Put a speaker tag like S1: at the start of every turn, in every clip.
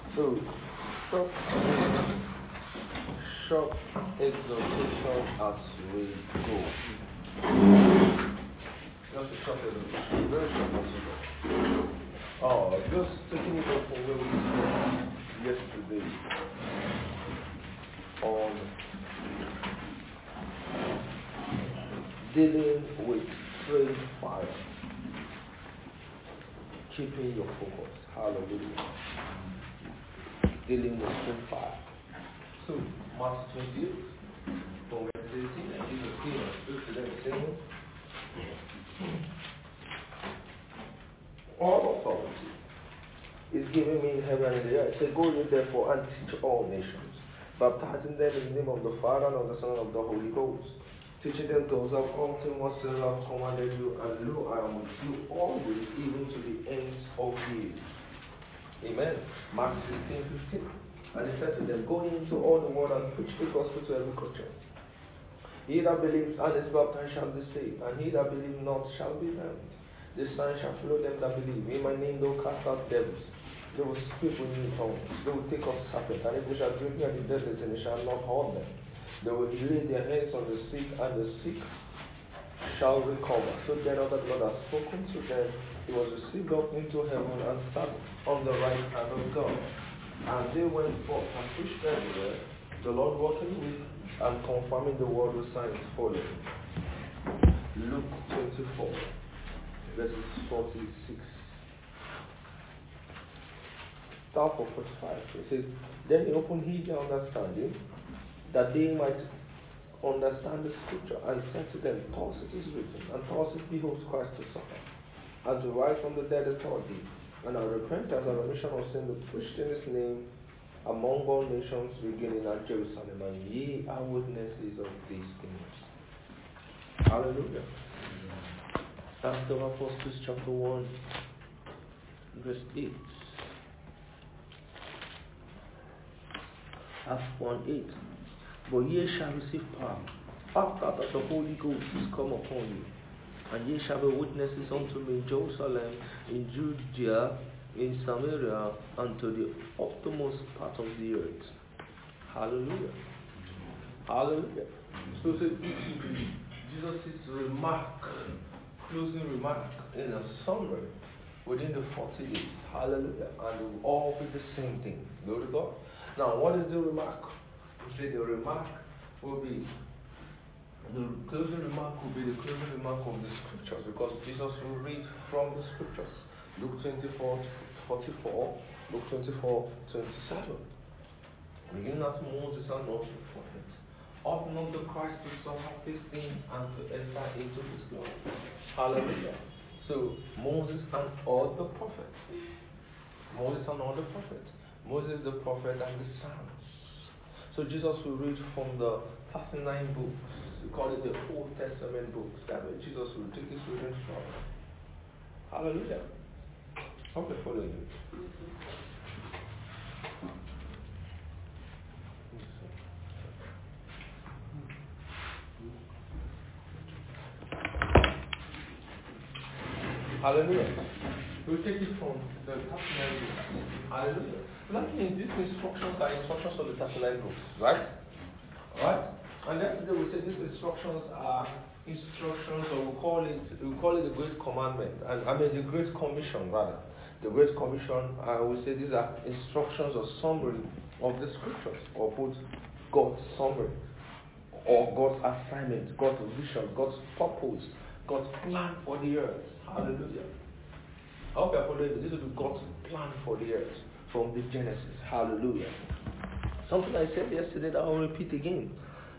S1: So, short, short exhortation as we go. Just a short exhortation, very short as we go. Just taking it up from where we spoke yesterday on dealing with strange fire, keeping your focus. Hallelujah. Dealing with strange fire. So, Matthew 28, from verse 18, and Jesus came and spoke to them, saying, all authority is given me in heaven and in the earth. Say, go ye therefore and teach all nations, baptizing them in the name of the Father and of the Son and of the Holy Ghost, teaching them to observe all things whatsoever I have commanded you, and lo, I am with you always, even to the ends of the age. Amen. Mark 16:15. And he said to them, go into all the world and preach the gospel to every creature. He that believes and is baptized shall be saved, and he that believes not shall be damned. The sign shall follow them that believe. In my name they will cast out devils. They will speak with new tongues. They will take up serpents, and if they shall drink any deadly thing, it shall not harm them. They will lay their hands on the sick, and the sick shall recover. So then the Lord has spoken to them. He was received up into heaven and sat on the right hand of God. And they went forth and preached everywhere, the Lord working with and confirming the word with signs following. Luke 24, verses 46. Start for 45. It says, then he opened their understanding, that they might understand the scripture, and said to them, thus it is written, and thus it behoves Christ to suffer, and to rise from the dead the third day, and our repentance and remission of sin be preached in his name among all nations, beginning at Jerusalem, and ye are witnesses of these things. Hallelujah. Acts of Apostles chapter 1, verse 8. Acts 1:8. But ye shall receive power after that the Holy Ghost is come upon you, and ye shall be witnesses unto me in Jerusalem, in Judea, in Samaria, and to the uttermost part of the earth. Hallelujah. Hallelujah. So Jesus' closing remark in a summary within the 40 days. Hallelujah. And they will all be the same thing. Glory to God. Now, what is the remark? We say the remark will be, the closing remark will be the closing remark of the scriptures, because Jesus will read from the scriptures. Luke 24:44, Luke 24:27. Beginning at Moses and all the prophets, ought not the Christ to suffer these things and to enter into his glory? Hallelujah. So, Moses and all the prophets. Moses and all the prophets. Moses the prophet and the Psalms. So Jesus will read from the 39 books. We call it the Old Testament books. That way Jesus will take his reading from. Hallelujah. Hope you're following me. Hallelujah. We'll take it from the 39 books. Hallelujah. That means these instructions are instructions of the 39 books, right? Alright? And yesterday we said these instructions are instructions, or we call it the Great Commandment. And the Great Commission, rather. The Great Commission, we say these are instructions or summary of the scriptures, or both God's summary, or God's assignment, God's vision, God's purpose, God's plan for the earth. Hallelujah. I hope you're following me. This will be God's plan for the earth from the Genesis. Hallelujah. Something I said yesterday that I'll repeat again.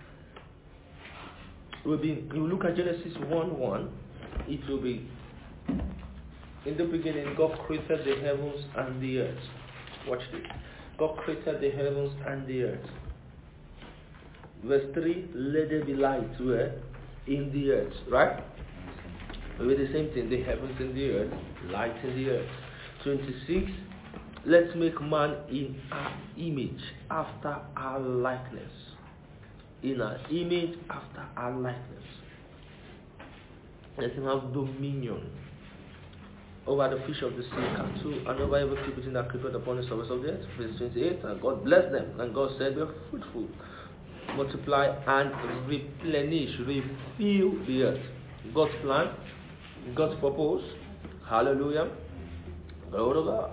S1: You look at Genesis 1:1. It will be, in the beginning, God created the heavens and the earth. Watch this. God created the heavens and the earth. Verse 3, let there be light where? In the earth. Right? With the same thing, the heavens and the earth, light in the earth. 26, let's make man in our image, after our likeness. In our image, after our likeness. Let him have dominion. over the fish of the sea, cattle, and over every creeping thing that creepeth upon the surface of the earth. Verse 28, and God blessed them, and God said, be fruitful, multiply, and replenish, refill the earth. God's plan, God's purpose. Hallelujah. Glory to God.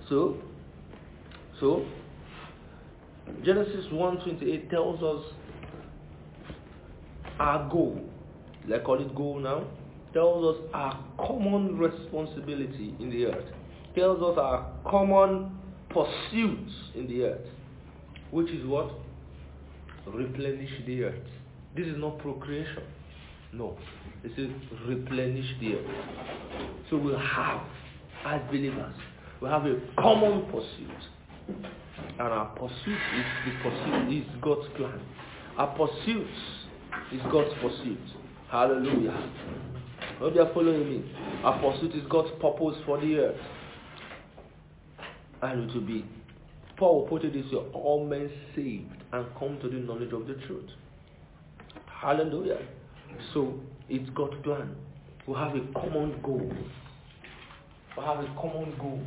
S1: So Genesis 1:28 tells us our goal. Let's call it goal now. Tells us our common responsibility in the earth. Tells us our common pursuits in the earth. Which is what? Replenish the earth. This is not procreation. No. This is replenish the earth. So we have, as believers, we have a common pursuit. And our pursuit is God's plan. Our pursuit is God's pursuit. Hallelujah. Hope you are following me. Our pursuit is God's purpose for the earth. And it will be, Paul put it this way, all men saved and come to the knowledge of the truth. Hallelujah. So it's God's plan. We have a common goal. We have a common goal.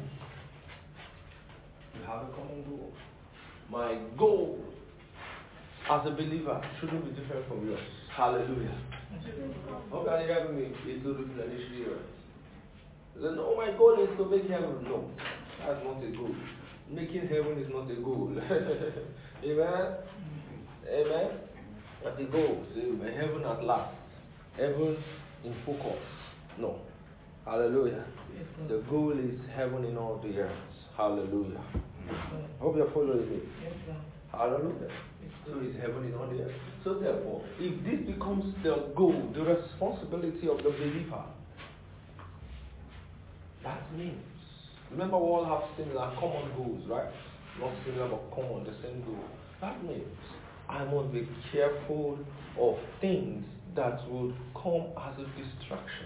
S1: We have a common goal. My goal as a believer shouldn't be different from yours. Hallelujah. How can you have me? It's to replenish the earth. Then, oh, my goal is to make heaven. No, that's not a goal. Making heaven is not a goal. Amen? Amen? That's the goal. See, heaven at last. Heaven in focus. No. Hallelujah. The goal is heaven in all the earth. Hallelujah. Hope you're following me. Hallelujah. So is heaven in all the earth. So therefore, if this becomes the goal, the responsibility of the believer, that means, remember we all have similar common goals, right? Not similar but common, the same goal. That means I must be careful of things that would come as a distraction.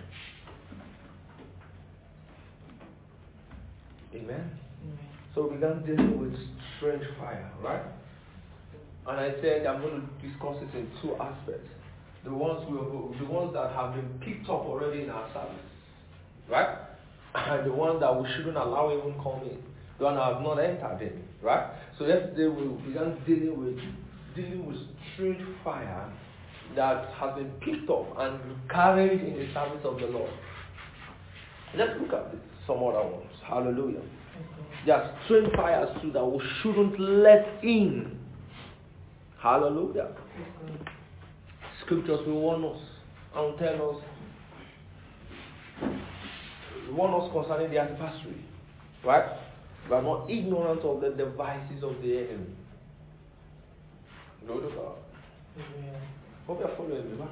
S1: Amen? So we began dealing with strange fire, right? And I said I'm going to discuss it in two aspects. The ones that have been picked up already in our service, right? And the ones that we shouldn't allow even come in. The one that have not entered in, right? So yesterday we began dealing with strange fire that has been picked up and carried in the service of the Lord. Let's look at some other ones. Hallelujah. There are strange fires too that we shouldn't let in. Hallelujah. Scriptures will warn us and tell us, warn us concerning the adversary. Right? We are not ignorant of the devices of the enemy. Glory to God. Hope you are following me.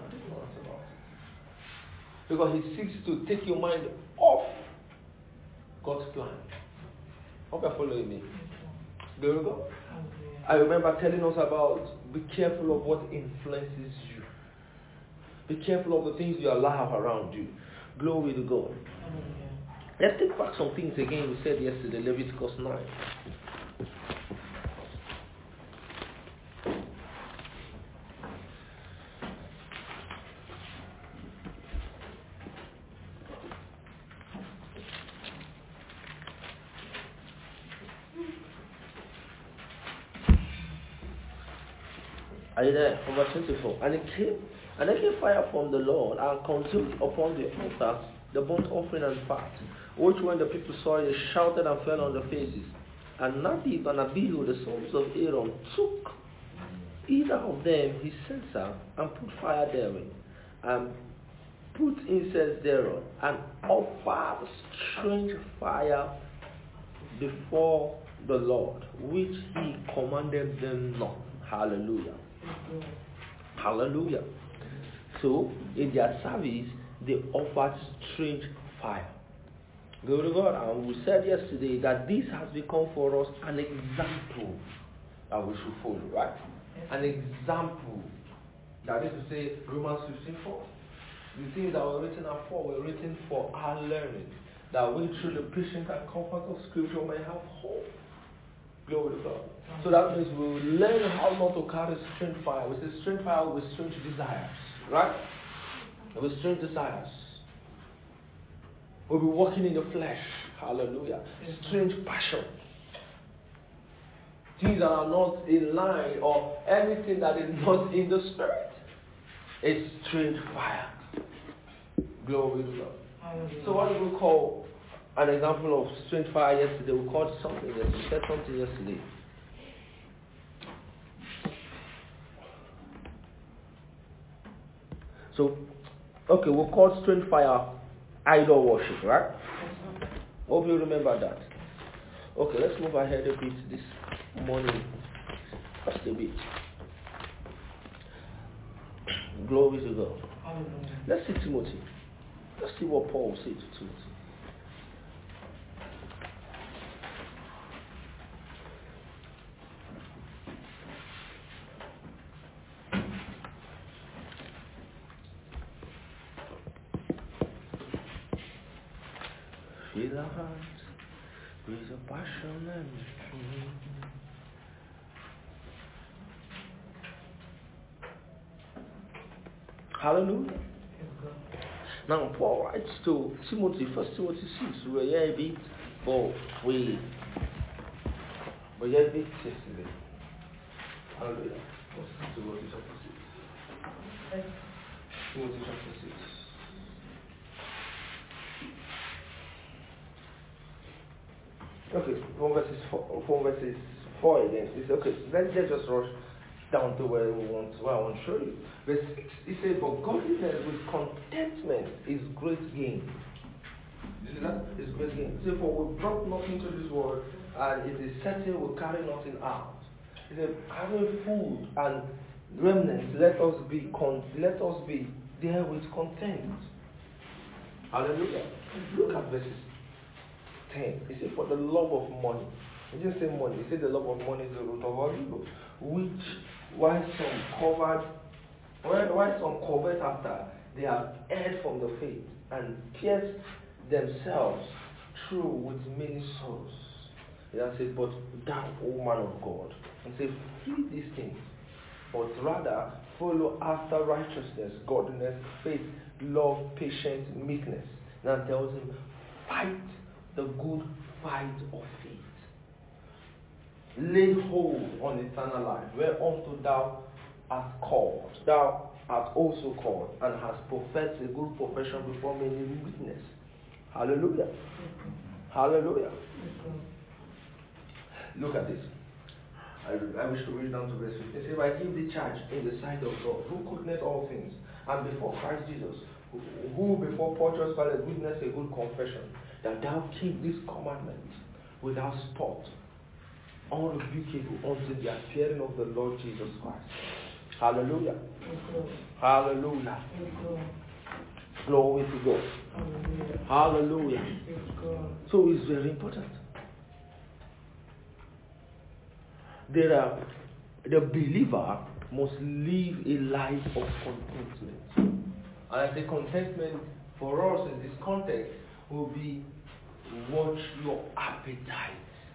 S1: Because he seeks to take your mind off God's plan. Hope you are following me. Glory to God. I remember telling us about be careful of what influences you. Be careful of the things you allow around you. Glory to God. Let's take back some things again we said yesterday, Leviticus 9. Are you there? From verse 24. And it came fire from the Lord and consumed upon the altar the burnt offering and fat, which when the people saw it, they shouted and fell on their faces. And Nadab and Abihu, the sons of Aaron, took either of them his censer and put fire therein, and put incense thereon, and offered strange fire before the Lord, which he commanded them not. Hallelujah. Hallelujah. So, in their service, they offered strange fire. Glory to God. And we said yesterday that this has become for us an example that we should follow, right? An example. That is to say, Romans 15:4. The things that were written were written for our learning, that we through the patience and comfort of Scripture may have hope. Glory to God. So that means we will learn how not to carry strange fire. We say strange fire with strange desires, right? With strange desires. We'll be walking in the flesh. Hallelujah. Strange passion. Things that are not in line or anything that is not in the spirit. It's strange fire. Glory to God. So what do we call an example of strange fire yesterday? We called something yesterday. We said something yesterday. So, okay, we called strange fire idol worship, right? Hope you remember that. Okay, let's move ahead a bit this morning. Just a bit. Glory to God. Let's see Timothy. Let's see what Paul said to Timothy. Feel the heart, with a passion and hallelujah. Now Paul writes to Timothy, 1 Timothy 6. We were here a bit, but we were here a bit yesterday. Hallelujah. What's Timothy chapter 6? Timothy chapter 6. Okay, from verses 4 again. It's okay. Let's just rush down to where I want to show you. Verse 6, it says, "For godliness with contentment is great gain." You see that? It's great gain. It says, "For we brought nothing to this world, and it is certain we carry nothing out." It says, "Having food and remnants, let us be there with content." Hallelujah. Look at verses 10. He said, "For the love of money." He didn't say money. He said the love of money is the root of all evil. Which, why some covet after they have erred from the faith and pierced themselves through with many sorrows. He then said, "But thou, O man of God," and say, "Flee these things, but rather follow after righteousness, godliness, faith, love, patience, meekness." Now tells him, fight the good fight of faith. Lay hold on eternal life, whereunto thou art called. Thou art also called, and hast professed a good profession before many witnesses. Hallelujah. Hallelujah. Look at this. I wish to read down to verse 15. It says, "I give thee charge in the sight of God, who quickeneth all things, and before Christ Jesus, who before Pontius Pilate witnessed a good confession, that thou keep this commandment without spot, unrebukable unto the appearing of the Lord Jesus Christ." Hallelujah. Hallelujah. Glory to God. Hallelujah. So it's very important. The believer must live a life of contentment. And I say contentment for us in this context will be watch your appetite.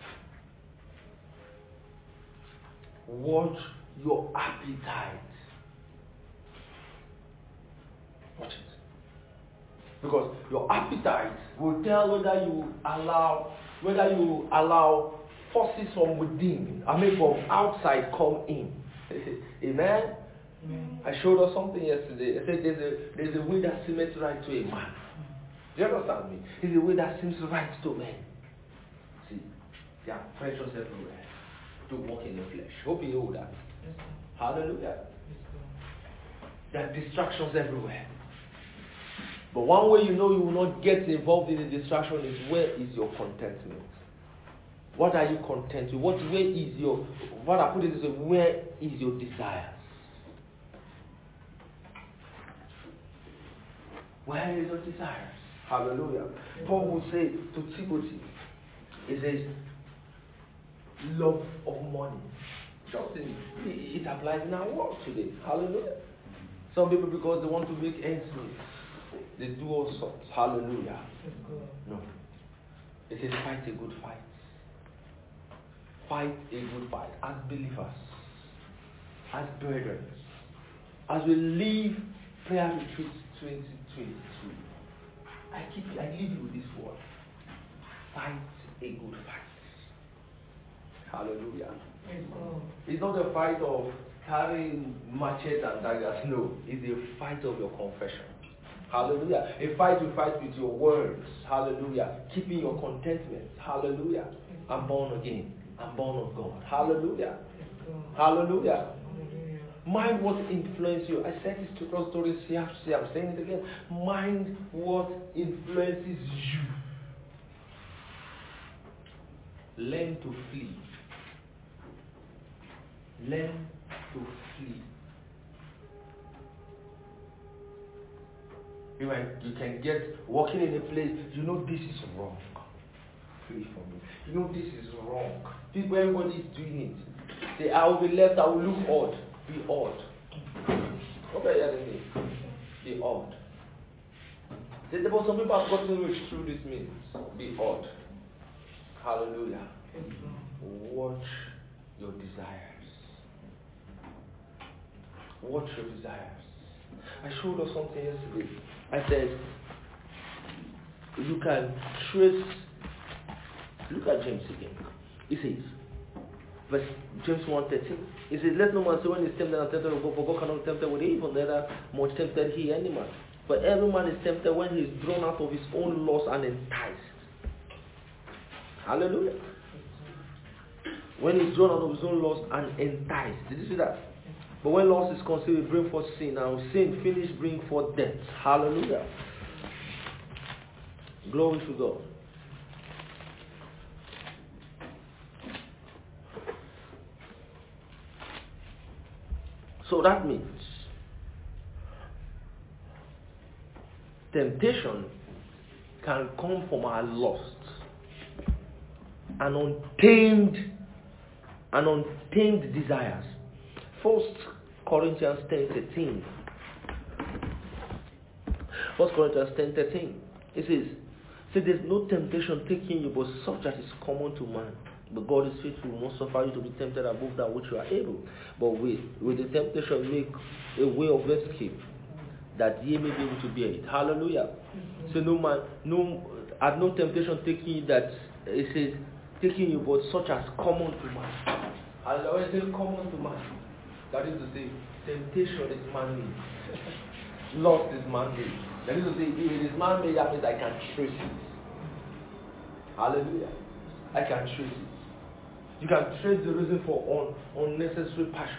S1: Watch your appetite. Watch it. Because your appetite will tell whether you allow forces from within, from outside come in. Amen? I showed us something yesterday. I said there's a way that seems right to a man. Do you understand me? It's a way that seems right to men. See, there are pressures everywhere to walk in the flesh. Hope you know that. Yes, hallelujah. Yes, there are distractions everywhere. But one way you know you will not get involved in the distraction is where is your contentment? What are you content with? What I put it this way, where is your desires? Where is your desires? Hallelujah. Paul will say to Timothy, he says, love of money. It applies in our world today. Hallelujah. Some people, because they want to make ends meet, they do all sorts. Hallelujah. No. It says fight a good fight. Fight a good fight as believers, as brethren, as we leave prayer retreat 2022. I leave you with this word. Fight a good fight. Hallelujah. It's not a fight of carrying machetes and daggers. No, it's a fight of your confession. Hallelujah. A fight you fight with your words. Hallelujah. Keeping your contentment. Hallelujah. I'm born again. I'm born of God. Hallelujah. Hallelujah. Mind what influences you. I said this to cross stories. I'm saying it again. Mind what influences you. Learn to flee. Learn to flee. You can get walking in a place, you know this is wrong. Flee from it. You know this is wrong. People, everybody is doing it. Say, I will be left, I will look odd. Be odd. Okay, yeah, be odd. Say, but some people have gotten rich through this means. Be odd. Hallelujah. Watch your desires. Watch your desires. I showed us something yesterday. I said, you can trace. Look at James again. He says, James 1:13. He says, let no man say when he's tempted and tempted of God, for God cannot be tempted with evil, neither much tempted he any man. But every man is tempted when he is drawn out of his own lust and enticed. Hallelujah. When he's drawn out of his own lust and enticed. Did you see that? But when lust is conceived, it brings forth sin. And sin finished, bring forth death. Hallelujah. Glory to God. So that means temptation can come from our lust. And untamed desires. 1 Corinthians 10:13. 1 Corinthians 10:13. It says, there's no temptation taking you but such that is common to man. But God is faithful, will not suffer you to be tempted above that which you are able. But with the temptation make a way of escape, that ye may be able to bear it. Hallelujah. So no temptation taking you that it says taking you but such as common to man. And when I say common to man, that is to say, temptation is man-made. Lust is man-made. That is to say, if it is man-made, that means I can trace it. Hallelujah. I can trace it. You can trace the reason for unnecessary passion.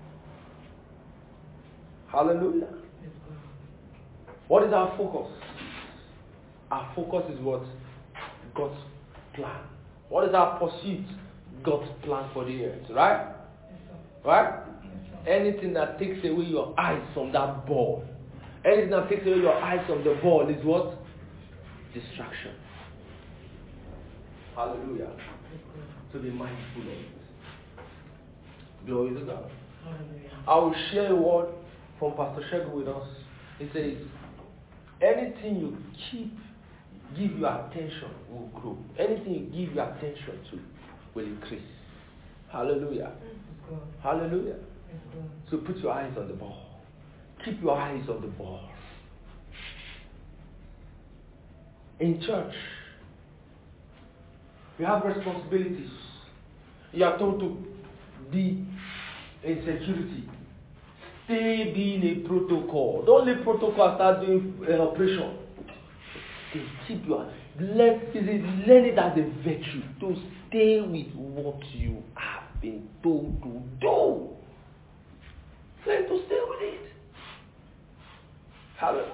S1: Hallelujah. What is our focus? Our focus is what? God's plan. What is our pursuit? God's plan for the earth, right? Right? Anything that takes away your eyes from that ball, anything that takes away your eyes from the ball is what? Distraction. Hallelujah. To be mindful of it. Glory to God. I will share a word from Pastor Shegu with us. He says, anything you give your attention will grow. Anything you give your attention to will increase. Hallelujah. Hallelujah. So put your eyes on the ball. Keep your eyes on the ball. In church, you have responsibilities. You are told to be in security. Stay being a protocol. Don't leave protocol and start doing an operation. Keep your learn it as a virtue to stay with what you have been told to do. Learn to stay with it. Hallelujah.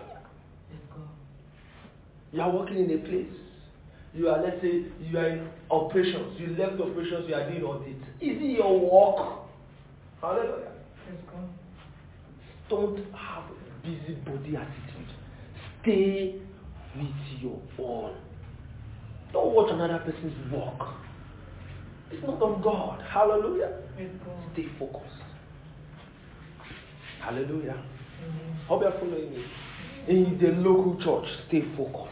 S1: You are working in a place. You are, let's say, you are in operations. You left operations, you are doing audit. Is it your work? Hallelujah. Don't have a busybody attitude. Stay with your own. Don't watch another person's work. It's not of God. Hallelujah. Stay focused. Hallelujah. Hope you are following me. In the local church, stay focused.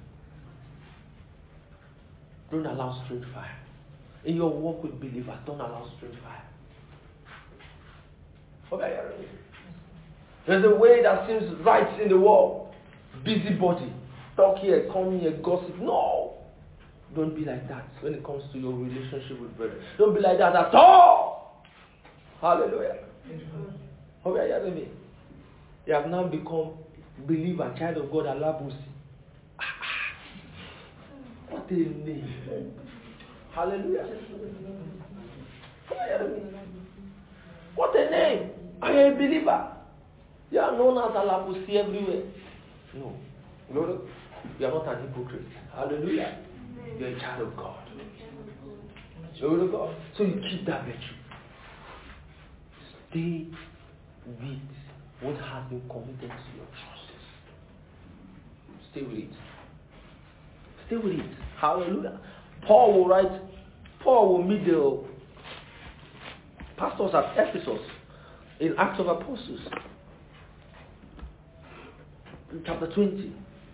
S1: Don't allow strange fire. In your work with believers, don't allow strange fire. Hope you are hearing me. There's a way that seems right in the world. Busybody. talk here, come here, gossip. No. Don't be like that when it comes to your relationship with brethren. Don't be like that at all. Hallelujah. Hope you are hearing me. You have now become believer, child of God, Alabusi. What a name. Hallelujah. Hope you are hearing me. What a name. Are you a believer? You are known as Alabusi everywhere. No. Lord, you are not an hypocrite. Hallelujah. You are a child of God. Glory to God. So you keep that virtue. Stay with what has been committed to your trust. Stay with it. Stay with it. Hallelujah. Paul will meet the pastors at Ephesus in Acts of Apostles, in chapter 20.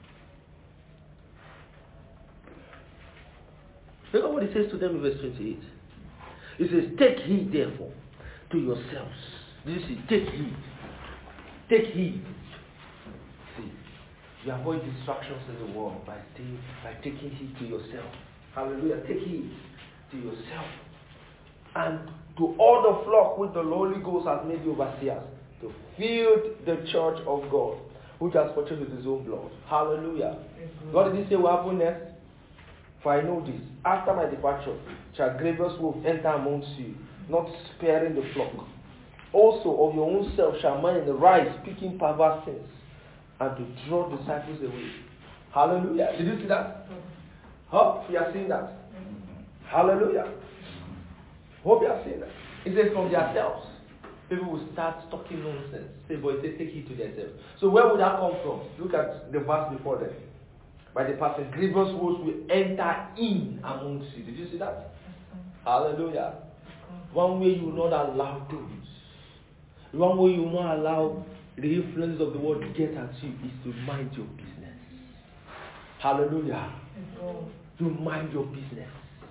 S1: Look at what he says to them in verse 28. He says, take heed therefore to yourselves. Did you see? Take heed. Take heed. See, you avoid distractions in the world by taking heed to yourself. Hallelujah. Take heed to yourself. And to all the flock which the Holy Ghost has made you overseers, to fill the church of God, which has purchased with his own blood. Hallelujah. God did he say what happened next? For I know this, after my departure, shall grievous wolves enter amongst you, not sparing the flock. Also of your own self shall many rise, speaking perverse things, and to draw disciples away. Hallelujah. Did you see that? Hope you are seeing that. Hallelujah. Hope you are seeing that. It says from themselves, people will start talking nonsense. Say, boy, they take heed to themselves. So where would that come from? Look at the verse before them. By the passing, grievous wolves will enter in amongst you. Did you see that? Hallelujah. One way you will not allow things. One way you will not allow the influence of the world to get at you is to mind your business. Hallelujah. You mind your business.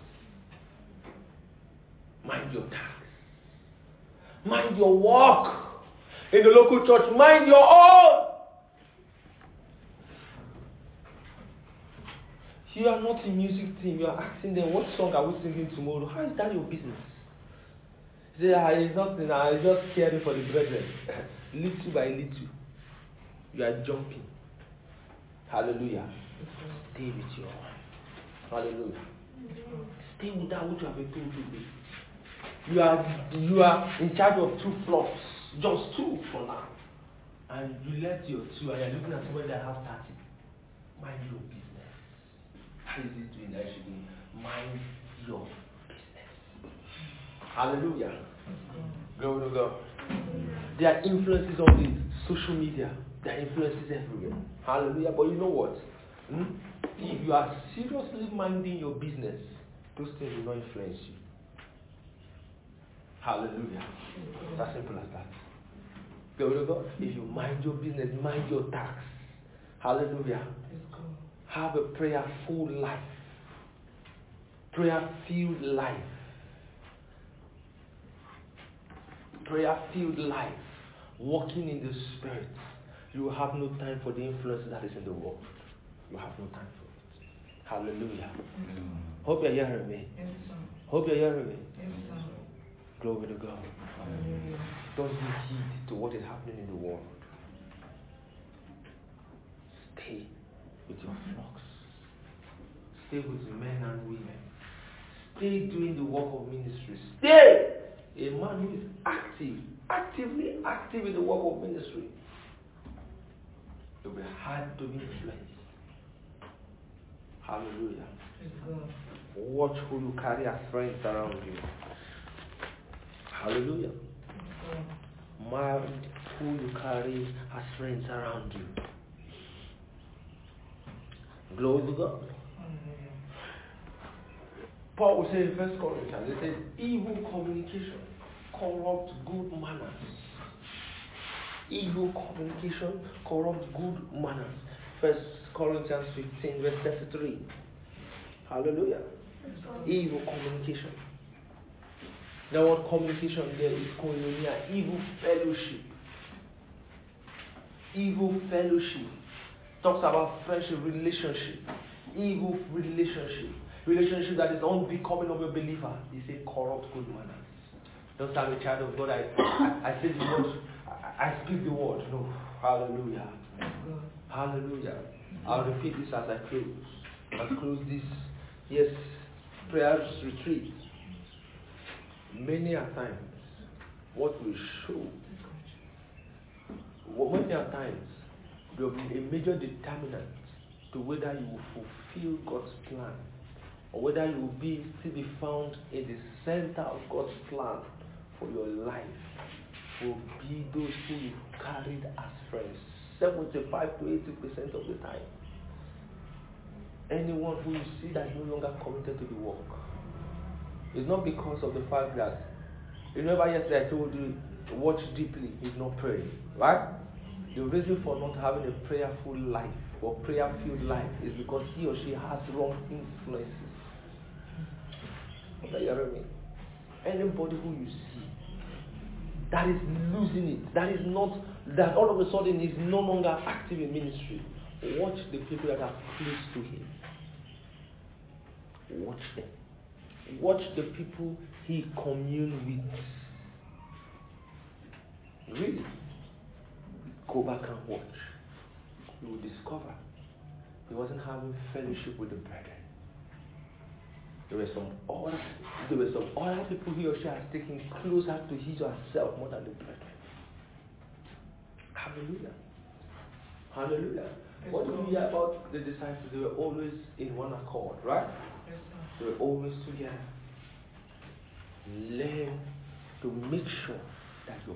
S1: Mind your task. Mind your work. In the local church, mind your own. You are not a music team, you are asking them, what song are we singing tomorrow? How is that your business? Say, it's nothing, I'm just caring for the brethren. Little by little, you are jumping. Hallelujah. Stay with your wife. Hallelujah. Stay with that which you have been told to do. You are in charge of 2 flocks, just 2 for now. And you left your 2 and you're looking at somebody that has 30. Mind your business. How is it doing actually? Mind your business. Hallelujah. Glory to God. There are influences on the social media. There are influences everywhere. Hallelujah. But you know what? If you are seriously minding your business, those things will not influence you. Hallelujah. It's as simple as that. Glory to God. If you mind your business, mind your tasks. Hallelujah. Have a prayerful life. Prayer-filled life. Prayer-filled life. Walking in the Spirit. You will have no time for the influence that is in the world. You have no time for it. Hallelujah. Hope you're hearing me. Hope you're hearing me. Glory to God. Don't give heed to what is happening in the world. Stay with your flocks. Stay with men and women. Stay doing the work of ministry. Stay a man who is actively active in the work of ministry. You'll be hard to be influenced. Hallelujah. Watch who you carry as friends around you. Hallelujah. Mark who you carry as friends around you. Glory to God. Paul will say in 1 Corinthians, he says, evil communication corrupts good manners. Evil communication corrupts good manners. 1 Corinthians 15, verse 33. Hallelujah. Evil communication. Now what communication there is koinonia, evil fellowship. Evil fellowship. Talks about friendship, relationship, evil relationship that is unbecoming of a believer. He said, corrupt good manners. Don't I'm a child of God. I say the word. I speak the word. No. Hallelujah. Hallelujah. I'll repeat this as I close. I'll close this. Yes, prayers retreat. Many a times, what will show. Many a times, there will be a major determinant to whether you will fulfill God's plan or whether you will still be found in the center of God's plan for your life will be those who you carried as friends 75 to 80% of the time. Anyone who you see that is no longer committed to the work, it's not because of the fact that, remember yesterday I told you, watch deeply, he's not praying, right? The reason for not having a prayerful life or prayer-filled life is because he or she has wrong influences. What are you hearing me? Anybody who you see that is losing it, that all of a sudden is no longer active in ministry, watch the people that are close to him. Watch them. Watch the people he communes with. Really. Go back and watch. You will discover he wasn't having fellowship with the brethren. There were some other people he or she has taken closer to his or herself more than the brethren. Hallelujah. Hallelujah. What do we hear about the disciples? They were always in one accord, right?
S2: Yes,
S1: they were always together. Learn to make sure that your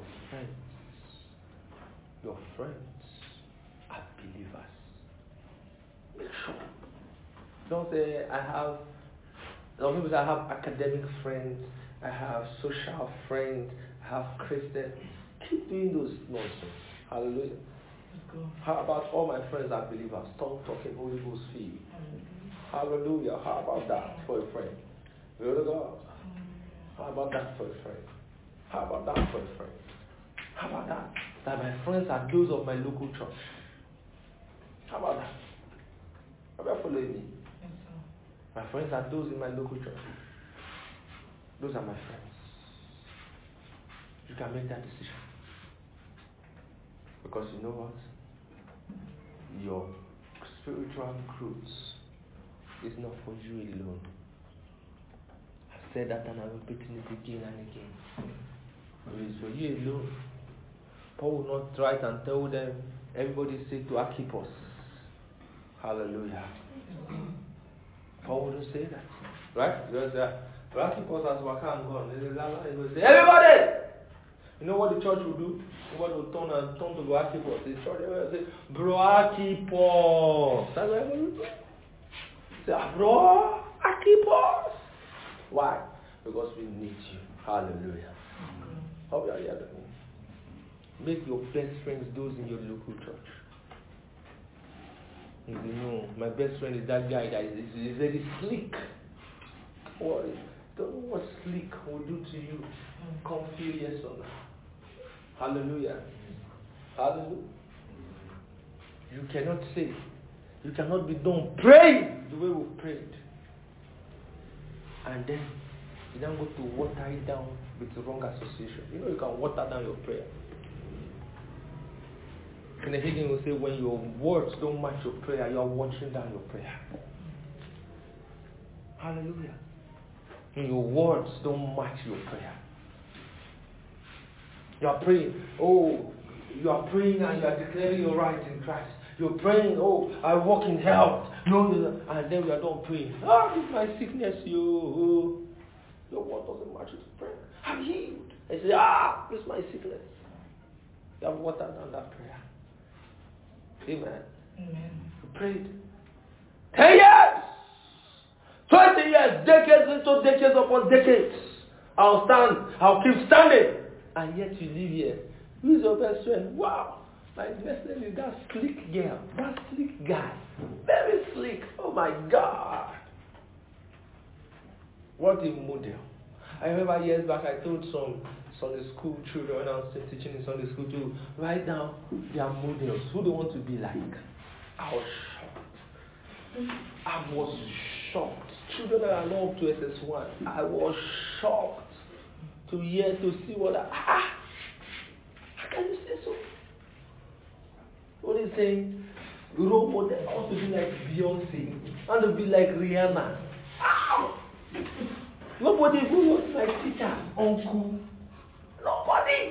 S1: friends are believers. Make sure. Don't say, some people say, I have academic friends, I have social friends, I have Christians. Keep doing those nonsense. Hallelujah. How about all my friends are believers? Stop talking Holy Ghost filled. Hallelujah. How about that for a friend? Glory to God. How about that for a friend? How about that for a friend? How about that? That my friends are those of my local church. How about that? How about following me?
S2: Yes,
S1: my friends are those in my local church. Those are my friends. You can make that decision. Because you know what? Your spiritual growth is not for you alone. I've said that and I'm repeating it again and again. It is for you alone. Paul will not write and tell them, everybody say to Archippus. Hallelujah. Paul wouldn't say that. Right? Because Archippus has Waka and gone. He will say, everybody! You know what the church will do? What will turn to Archippus? The church will say, Bro Archippus. That's what everybody will do. Say, Bro Archippus. Why? Because we need you. Hallelujah. How are you hearing me? Make your best friends those in your local church. You know, my best friend is that guy that is very slick. What? Don't know what slick will do to you. Come feel yes or no. Hallelujah. Hallelujah. You cannot say, you cannot be done praying the way we prayed. And then you don't go to water it down with the wrong association. You know you can water down your prayer. And the Hagin will say, when your words don't match your prayer, you are watering down your prayer. Hallelujah. When your words don't match your prayer. You are praying, you are praying and you are declaring your right in Christ. You're praying, I walk in health. No. And then we are done praying. This is my sickness, your word doesn't match with prayer. I'm healed. I say, this is my sickness. You have watered down that prayer. Amen. You prayed. 10 years! 20 years, decades into decades upon decades. I'll keep standing. And yet you live here. Who is your best friend? Wow! My best friend is that slick girl. That slick guy. Very slick. Oh my God. What a model. I remember years back I told some Sunday school children when I was teaching in Sunday school to write down their models. Who they want to be like. I was shocked. Children that are not up to SS1, I was shocked to see what how can you say so? What is saying? Role model ought to be like Beyonce and to be like Rihanna. Nobody who was like teacher, uncle. Nobody.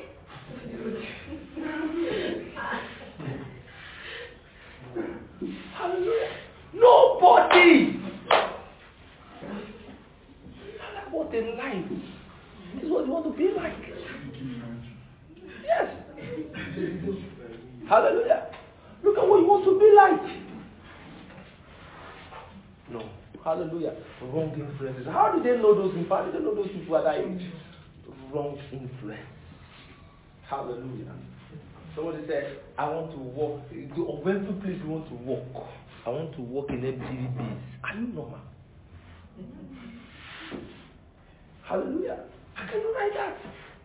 S1: Hallelujah. Nobody. What a life. This is what you want to be like. Yes. Hallelujah. Look at what you want to be like. No. Hallelujah. Wrong influences. How did they know those people? How did they know those people at that age? Wrong influence. Hallelujah. Somebody said, I want to walk. Of every place you want to walk, I want to walk in MTVs. Are you normal? Hallelujah. I can do like that.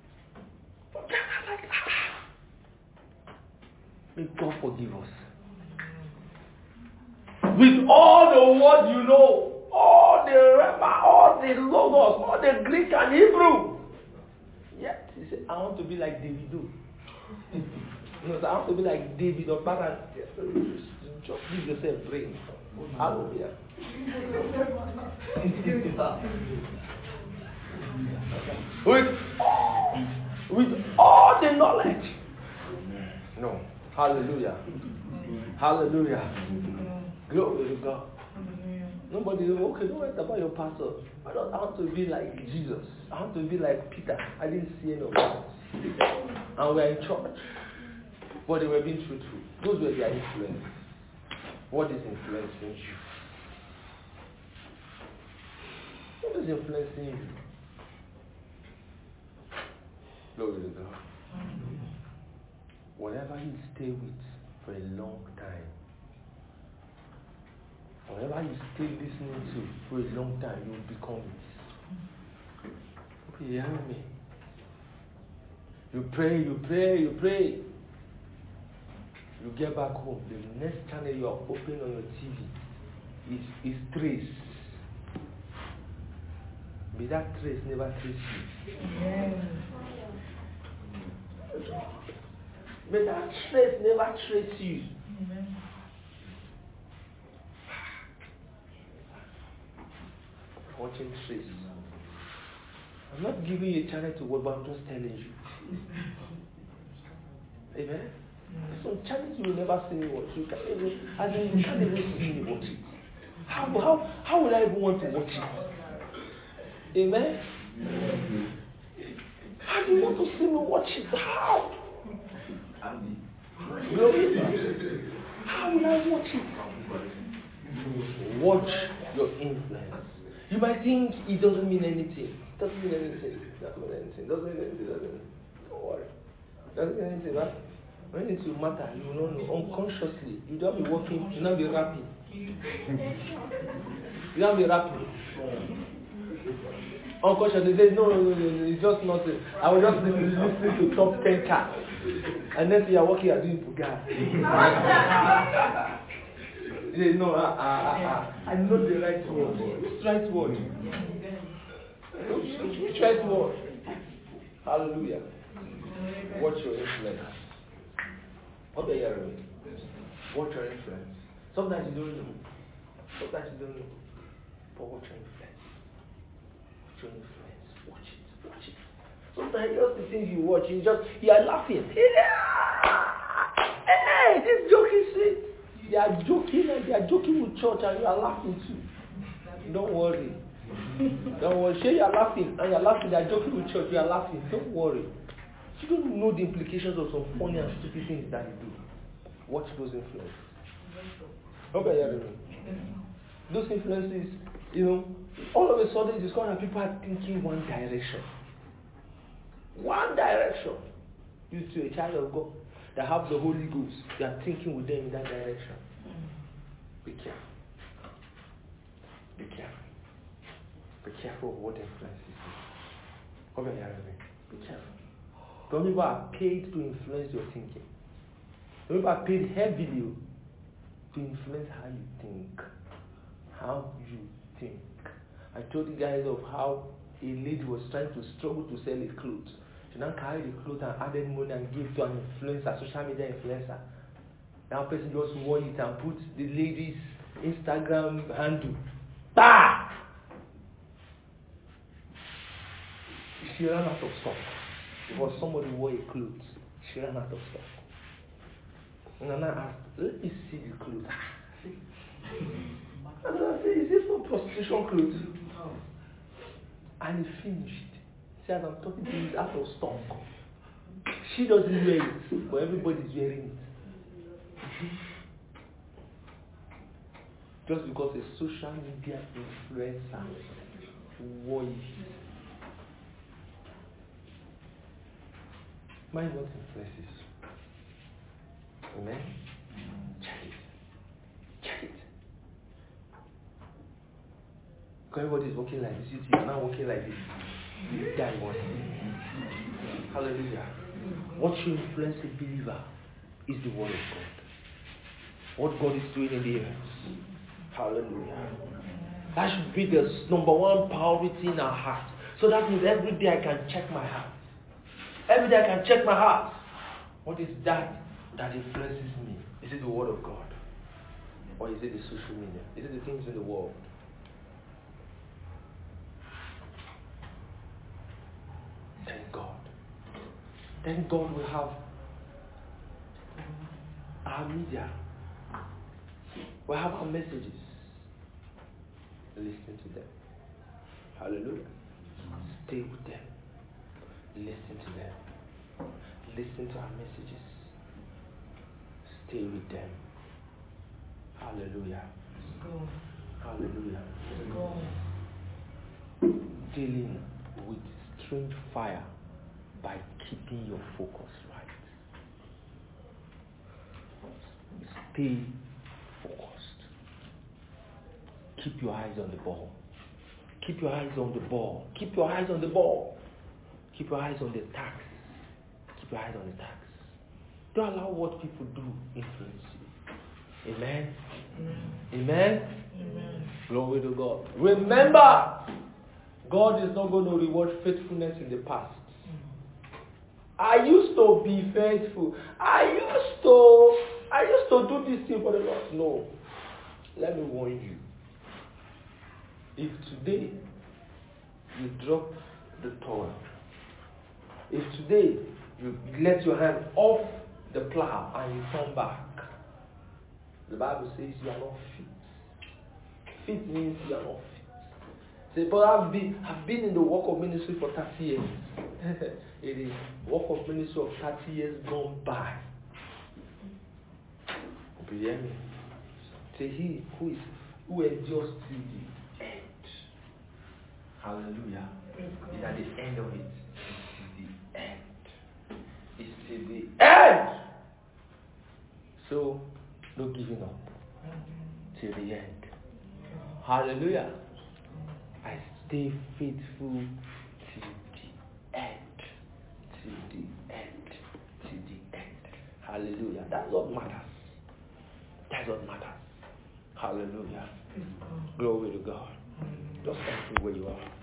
S1: May God forgive us. With all the words you know, all the Rema, all the Logos, all the Greek and Hebrew. Yet, he said, I want to be like Davido. I want to be like David or Baran. Just give yourself brain. Hallelujah. With all the knowledge. No. Hallelujah. Hallelujah. Glory to God. Nobody says, okay, don't worry about your pastor. I want to be like Jesus. I want to be like Peter. I didn't see any of that. And we're in church. But they were being truthful. Those were their influence. What is influencing you? What is influencing you? Glory to God. Whatever you stay with for a long time, whatever you stay listening to for a long time, you will become it. Okay, you hear me? You pray. You get back home. The next channel you are opening on your TV is trace. May that trace never trace you. Amen. May that trace never trace you. Amen. Watching trace. I'm not giving you a channel to watch, but I'm just telling you. Amen. Some channels you will never see me watch. You can't even see me watch it. How would I even want to watch it? Amen. How do you want to see me watch it? How? Glory. How will I watch it? Watch your influence. You might think it doesn't mean anything. Doesn't mean anything. Don't worry. Doesn't mean anything, right? When it will matter, you will not know. Unconsciously, you don't be walking, you not be rapping. You don't be rapping. Unconsciously, they say, no, it's just nothing. I will just listen to top 10 cats. And then you are walking, you are doing Puga. You say, no, I know the right word. Which right word? Which right word? Hallelujah. Watch your influence. What are you hearing me? Watch your influence. Sometimes you don't know. But watch your influence. Watch your influence. Watch it. Sometimes just the things you watch, you are laughing. Hey, this joke is sweet. They are joking with church and you are laughing too. Don't worry. Say you are laughing and you are laughing, they are joking with church, you are laughing. Don't worry. You don't know the implications of some funny and stupid things that you do. Watch those influences. Okay, those influences, all of a sudden you discover that people are thinking one direction. One direction. You to a child of God that have the Holy Ghost, you are thinking with them in that direction. Be careful. Be careful. Be careful of what influences you. Okay, be careful. Some people are paid to influence your thinking. Some people are paid heavily to influence how you think. How you think. I told you guys of how a lady was trying to struggle to sell a clothes. She now carried the clothes and added money and gave to an influencer, social media influencer. Now person just wore it and put the lady's Instagram handle. Bah! She ran out of stock. Because somebody wore a clothes. She ran out of stock. And I asked, let me see the clothes. And I said, is this for prostitution clothes? And he finished. See, as I'm talking to you, it's out of stock. She doesn't wear it, but everybody's wearing it. Just because a social media influencer wore it. Mind what influences. Amen? Check it. Check it. Because everybody is walking like this. You see, you're not walking like this. This guy wants it. Hallelujah. What should influence a believer is the word of God. What God is doing in the earth. Hallelujah. That should be the number one priority in our heart. So that means every day I can check my heart. Every day I can check my heart. What is that influences me? Is it the word of God? Or is it the social media? Is it the things in the world? Thank God. Thank God we have our media. We have our messages. Listen to them. Hallelujah. Stay with them. Listen to them. Listen to our messages. Stay with them. Hallelujah. Hallelujah. Dealing with strange fire by keeping your focus right. Stay focused. Keep your eyes on the ball. Keep your eyes on the ball. Keep your eyes on the ball. Keep your eyes on the tax. Keep your eyes on the tax. Don't allow what people do influence you. Amen? Amen? Amen. Glory to God. Remember, God is not going to reward faithfulness in the past. I used to be faithful. I used to do this thing for the Lord. No. Let me warn you. If today you drop the Torah, if today you let your hand off the plow and you turn back, the Bible says you are not fit. Fit means you are not fit. Say, but I've been in the work of ministry for 30 years. It is work of ministry of 30 years gone by. You hear me? Say he who endures till the end. Hallelujah. It's at the end of it. It's the end. It's till the end. So, no giving up. Till the end. Hallelujah. I stay faithful till the end. Till the end. Till the end. Hallelujah. That's what matters. That's what matters. Hallelujah. Glory to God. Just stand where you are.